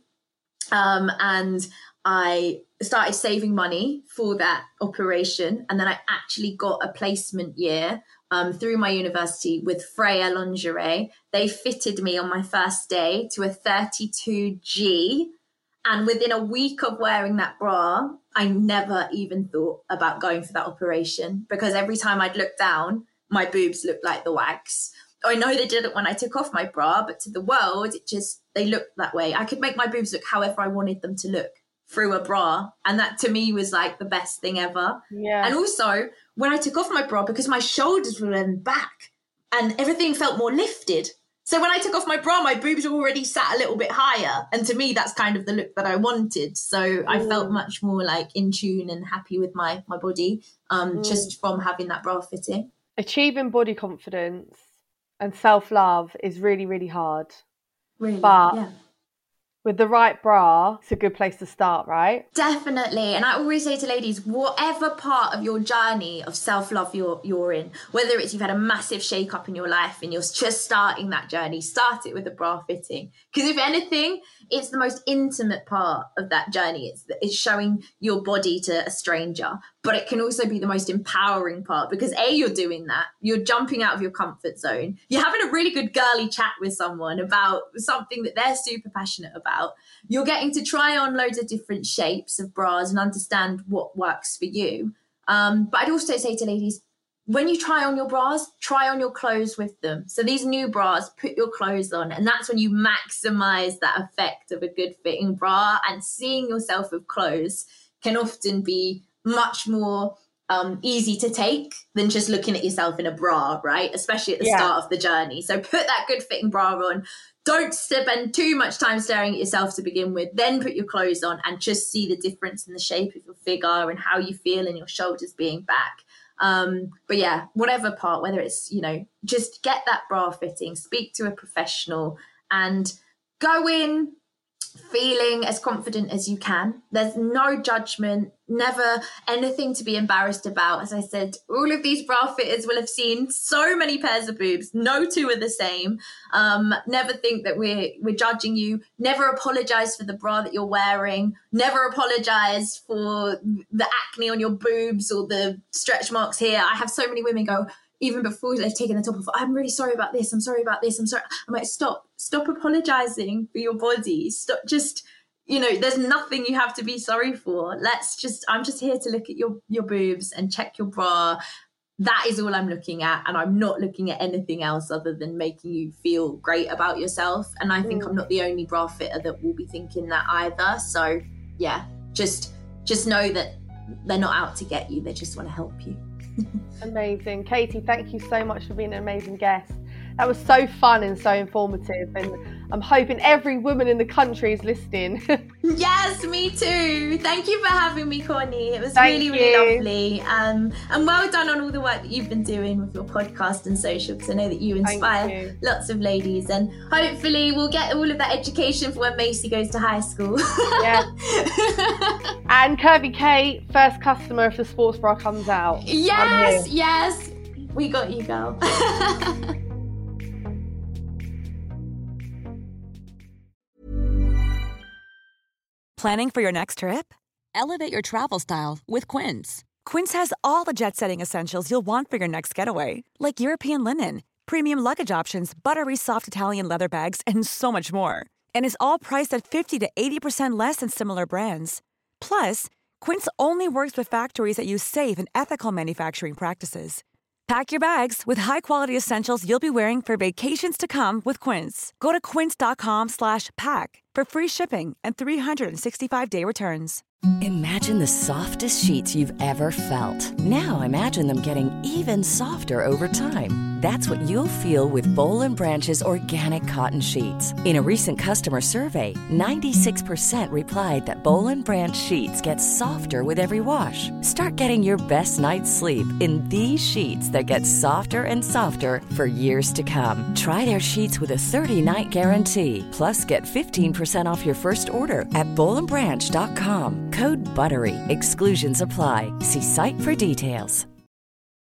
Um, and I started saving money for that operation. And then I actually got a placement year Um, through my university with Freya Lingerie. They fitted me on my first day to a thirty-two G. And within a week of wearing that bra, I never even thought about going for that operation, because every time I'd look down, my boobs looked like the wags. I know they didn't when I took off my bra, but to the world, it just, they looked that way. I could make my boobs look however I wanted them to look through a bra. And that to me was like the best thing ever. Yeah. And also when I took off my bra, because my shoulders were then back and everything felt more lifted. So when I took off my bra, my boobs were already sat a little bit higher. And to me, that's kind of the look that I wanted. So mm. I felt much more like in tune and happy with my, my body, um, mm. just from having that bra fitting. Achieving body confidence and self-love is really, really hard. Really? But yeah. with the right bra, it's a good place to start, right? Definitely. And I always say to ladies, whatever part of your journey of self-love you're you're in, whether it's you've had a massive shake-up in your life and you're just starting that journey, start it with a bra fitting. Because if anything, it's the most intimate part of that journey. It's, it's showing your body to a stranger. But it can also be the most empowering part, because A, you're doing that. You're jumping out of your comfort zone. You're having a really good girly chat with someone about something that they're super passionate about. You're getting to try on loads of different shapes of bras and understand what works for you. Um, but I'd also say to ladies, when you try on your bras, try on your clothes with them. So these new bras, put your clothes on, and that's when you maximize that effect of a good fitting bra. And seeing yourself with clothes can often be much more um, easy to take than just looking at yourself in a bra, right? Especially at the yeah. start of the journey. So put that good fitting bra on. Don't spend too much time staring at yourself to begin with. Then put your clothes on and just see the difference in the shape of your figure and how you feel and your shoulders being back. Um, but yeah, whatever part, whether it's, you know, just get that bra fitting, speak to a professional and go in feeling as confident as you can. There's no judgment, never anything to be embarrassed about. As I said, all of these bra fitters will have seen so many pairs of boobs. No two are the same. Um, never think that we're we're judging you. Never apologize for the bra that you're wearing. Never apologize for the acne on your boobs or the stretch marks here. I have so many women go, even before they've taken the top off, I'm really sorry about this. I'm sorry about this. I'm sorry. I'm like, stop, stop apologizing for your body. Stop. Just, you know, there's nothing you have to be sorry for. Let's just, I'm just here to look at your, your boobs and check your bra. That is all I'm looking at. And I'm not looking at anything else other than making you feel great about yourself. And I think mm. I'm not the only bra fitter that will be thinking that either. So yeah, just, just know that they're not out to get you. They just want to help you. Amazing. Katie, thank you so much for being an amazing guest. That was so fun and so informative, and I'm hoping every woman in the country is listening. Yes, me too. Thank you for having me, Connie. It was Thank really, you. really lovely. Um, and well done on all the work that you've been doing with your podcast and social, because I know that you inspire you. lots of ladies, and hopefully we'll get all of that education for when Macy goes to high school. Yeah. And Curvy Kate, first customer if the sports bra comes out. Yes, yes. We got you, girl. Planning for your next trip? Elevate your travel style with Quince. Quince has all the jet-setting essentials you'll want for your next getaway, like European linen, premium luggage options, buttery soft Italian leather bags, and so much more. And is all priced at fifty to eighty percent less than similar brands. Plus, Quince only works with factories that use safe and ethical manufacturing practices. Pack your bags with high-quality essentials you'll be wearing for vacations to come with Quince. Go to quince.com slash pack for free shipping and three sixty-five day returns. Imagine the softest sheets you've ever felt. Now imagine them getting even softer over time. That's what you'll feel with Boll and Branch's organic cotton sheets. In a recent customer survey, ninety-six percent replied that Boll and Branch sheets get softer with every wash. Start getting your best night's sleep in these sheets that get softer and softer for years to come. Try their sheets with a thirty-night guarantee. Plus, get fifteen percent off your first order at boll and branch dot com. Code BUTTERY. Exclusions apply. See site for details.